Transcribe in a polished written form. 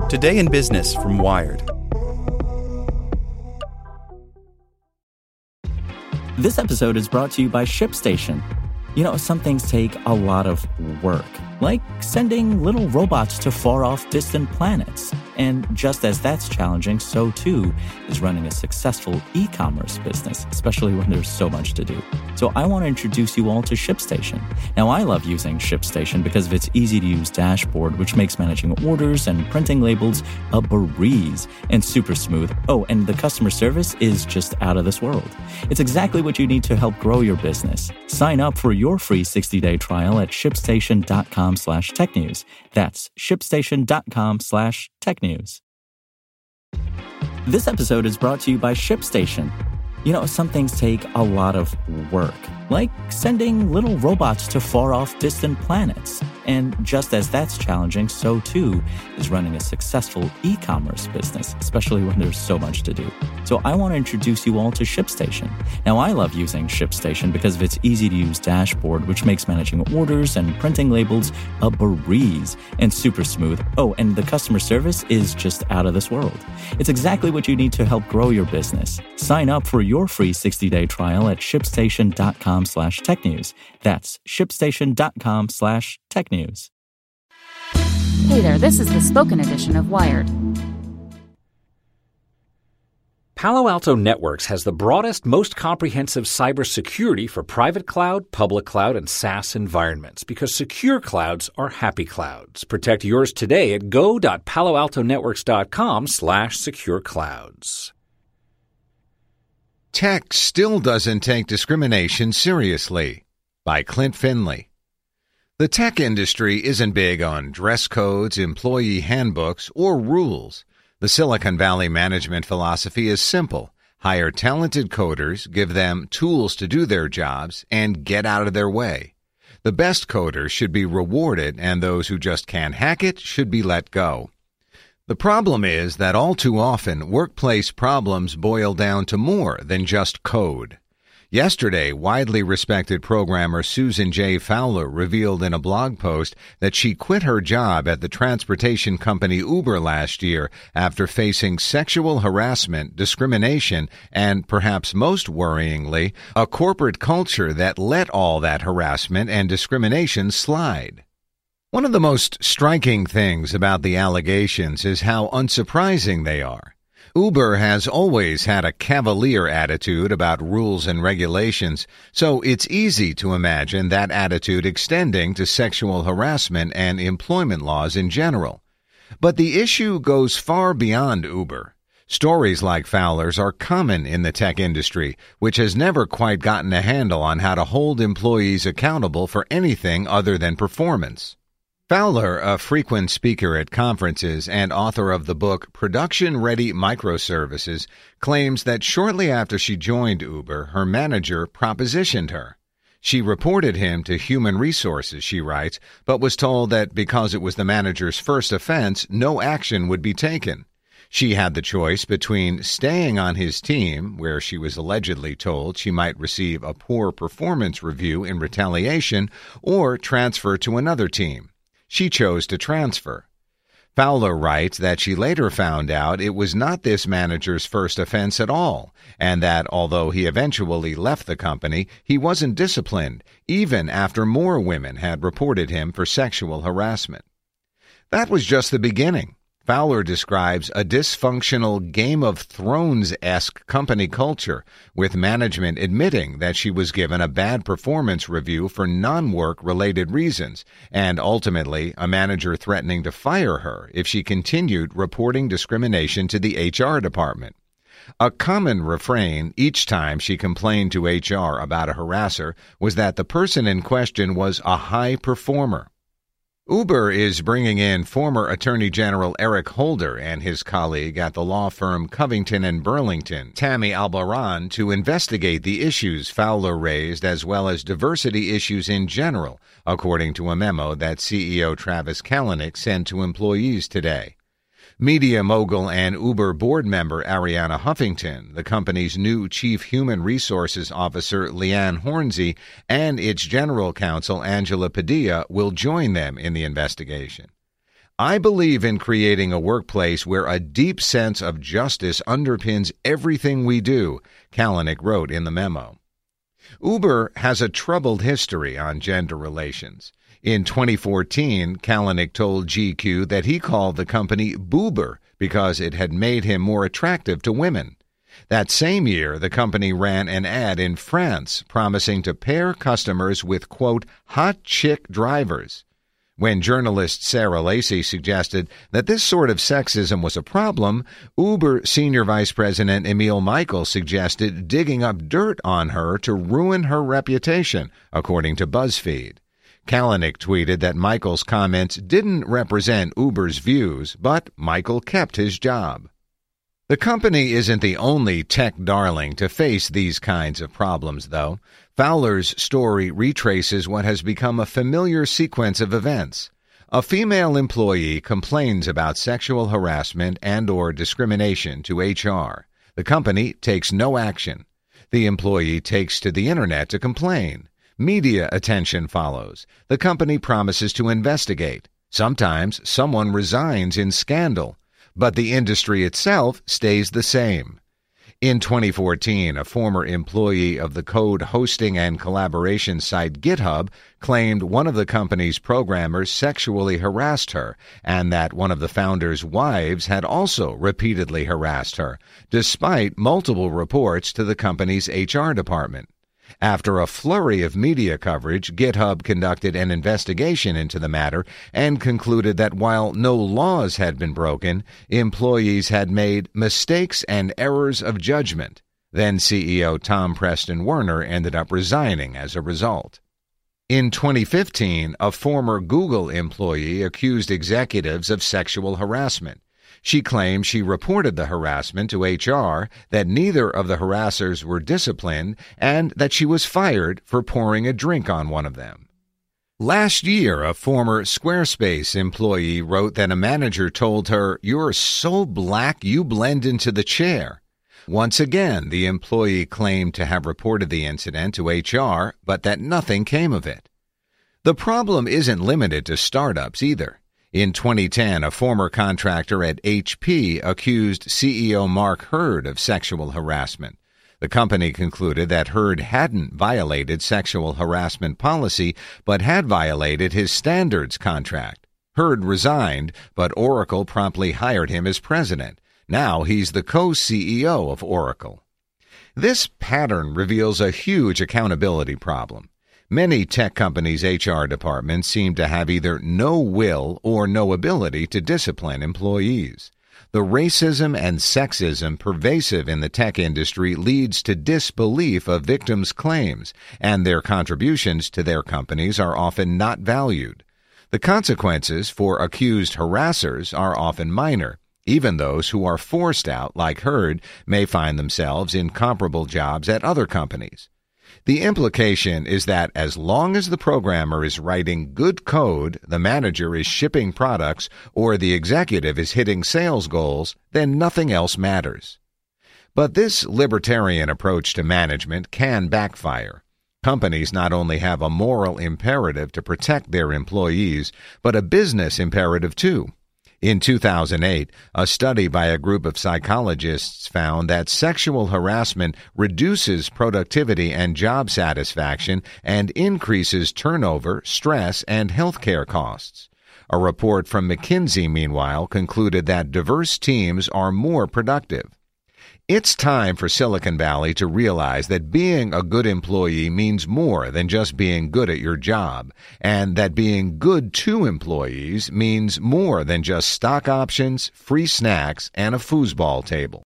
Today in Business from Wired. This episode is brought to you by ShipStation. You know, some things take a lot of work, like sending little robots to far-off distant planets. And just as that's challenging, so too is running a successful e-commerce business, especially when there's so much to do. So I want to introduce you all to ShipStation. Now, I love using ShipStation because of its easy-to-use dashboard, which makes managing orders and printing labels a breeze and super smooth. Oh, and the customer service is just out of this world. It's exactly what you need to help grow your business. Sign up for your free 60-day trial at shipstation.com/technews. That's shipstation.com/technews. This episode is brought to you by ShipStation. You know, some things take a lot of work, like sending little robots to far-off distant planets. And just as that's challenging, so too is running a successful e-commerce business, especially when there's so much to do. So I want to introduce you all to ShipStation. Now, I love using ShipStation because of its easy-to-use dashboard, which makes managing orders and printing labels a breeze and super smooth. Oh, and the customer service is just out of this world. It's exactly what you need to help grow your business. Sign up for your free 60-day trial at shipstation.com/technews. That's shipstation.com/technews. Hey there, this is the spoken edition of Wired. Palo Alto Networks has the broadest, most comprehensive cybersecurity for private cloud, public cloud, and SaaS environments because secure clouds are happy clouds. Protect yours today at go.paloaltonetworks.com/secure clouds. Tech still doesn't take discrimination seriously, by Clint Finley. The tech industry isn't big on dress codes, employee handbooks, or rules. The Silicon Valley management philosophy is simple. Hire talented coders, give them tools to do their jobs, and get out of their way. The best coders should be rewarded, and those who just can't hack it should be let go. The problem is that all too often, workplace problems boil down to more than just code. Yesterday, widely respected programmer Susan J. Fowler revealed in a blog post that she quit her job at the transportation company Uber last year after facing sexual harassment, discrimination, and, perhaps most worryingly, a corporate culture that let all that harassment and discrimination slide. One of the most striking things about the allegations is how unsurprising they are. Uber has always had a cavalier attitude about rules and regulations, so it's easy to imagine that attitude extending to sexual harassment and employment laws in general. But the issue goes far beyond Uber. Stories like Fowler's are common in the tech industry, which has never quite gotten a handle on how to hold employees accountable for anything other than performance. Fowler, a frequent speaker at conferences and author of the book Production-Ready Microservices, claims that shortly after she joined Uber, her manager propositioned her. She reported him to Human Resources, she writes, but was told that because it was the manager's first offense, no action would be taken. She had the choice between staying on his team, where she was allegedly told she might receive a poor performance review in retaliation, or transfer to another team. She chose to transfer. Fowler writes that she later found out it was not this manager's first offense at all, and that although he eventually left the company, he wasn't disciplined, even after more women had reported him for sexual harassment. That was just the beginning. Fowler describes a dysfunctional Game of Thrones-esque company culture, with management admitting that she was given a bad performance review for non-work-related reasons, and ultimately a manager threatening to fire her if she continued reporting discrimination to the HR department. A common refrain each time she complained to HR about a harasser was that the person in question was a high performer. Uber is bringing in former Attorney General Eric Holder and his colleague at the law firm Covington & Burlington, Tammy Albaran, to investigate the issues Fowler raised as well as diversity issues in general, according to a memo that CEO Travis Kalanick sent to employees today. Media mogul and Uber board member Arianna Huffington, the company's new Chief Human Resources Officer Leanne Hornsey, and its General Counsel Angela Padilla will join them in the investigation. "I believe in creating a workplace where a deep sense of justice underpins everything we do," Kalanick wrote in the memo. Uber has a troubled history on gender relations. In 2014, Kalanick told GQ that he called the company Boober because it had made him more attractive to women. That same year, the company ran an ad in France promising to pair customers with, quote, hot chick drivers. When journalist Sarah Lacey suggested that this sort of sexism was a problem, Uber Senior Vice President Emil Michael suggested digging up dirt on her to ruin her reputation, according to BuzzFeed. Kalanick tweeted that Michael's comments didn't represent Uber's views, but Michael kept his job. The company isn't the only tech darling to face these kinds of problems, though. Fowler's story retraces what has become a familiar sequence of events. A female employee complains about sexual harassment and/or discrimination to HR. The company takes no action. The employee takes to the internet to complain. Media attention follows. The company promises to investigate. Sometimes someone resigns in scandal, but the industry itself stays the same. In 2014, a former employee of the code hosting and collaboration site GitHub claimed one of the company's programmers sexually harassed her and that one of the founder's wives had also repeatedly harassed her, despite multiple reports to the company's HR department. After a flurry of media coverage, GitHub conducted an investigation into the matter and concluded that while no laws had been broken, employees had made mistakes and errors of judgment. Then CEO Tom Preston Werner ended up resigning as a result. In 2015, a former Google employee accused executives of sexual harassment. She claimed she reported the harassment to HR, that neither of the harassers were disciplined, and that she was fired for pouring a drink on one of them. Last year, a former Squarespace employee wrote that a manager told her, "You're so black you blend into the chair." Once again, the employee claimed to have reported the incident to HR, but that nothing came of it. The problem isn't limited to startups either. In 2010, a former contractor at HP accused CEO Mark Hurd of sexual harassment. The company concluded that Hurd hadn't violated sexual harassment policy, but had violated his standards contract. Hurd resigned, but Oracle promptly hired him as president. Now he's the co-CEO of Oracle. This pattern reveals a huge accountability problem. Many tech companies' HR departments seem to have either no will or no ability to discipline employees. The racism and sexism pervasive in the tech industry leads to disbelief of victims' claims, and their contributions to their companies are often not valued. The consequences for accused harassers are often minor. Even those who are forced out, like Hurd, may find themselves in comparable jobs at other companies. The implication is that as long as the programmer is writing good code, the manager is shipping products, or the executive is hitting sales goals, then nothing else matters. But this libertarian approach to management can backfire. Companies not only have a moral imperative to protect their employees, but a business imperative too. In 2008, a study by a group of psychologists found that sexual harassment reduces productivity and job satisfaction and increases turnover, stress, and healthcare costs. A report from McKinsey, meanwhile, concluded that diverse teams are more productive. It's time for Silicon Valley to realize that being a good employee means more than just being good at your job, and that being good to employees means more than just stock options, free snacks, and a foosball table.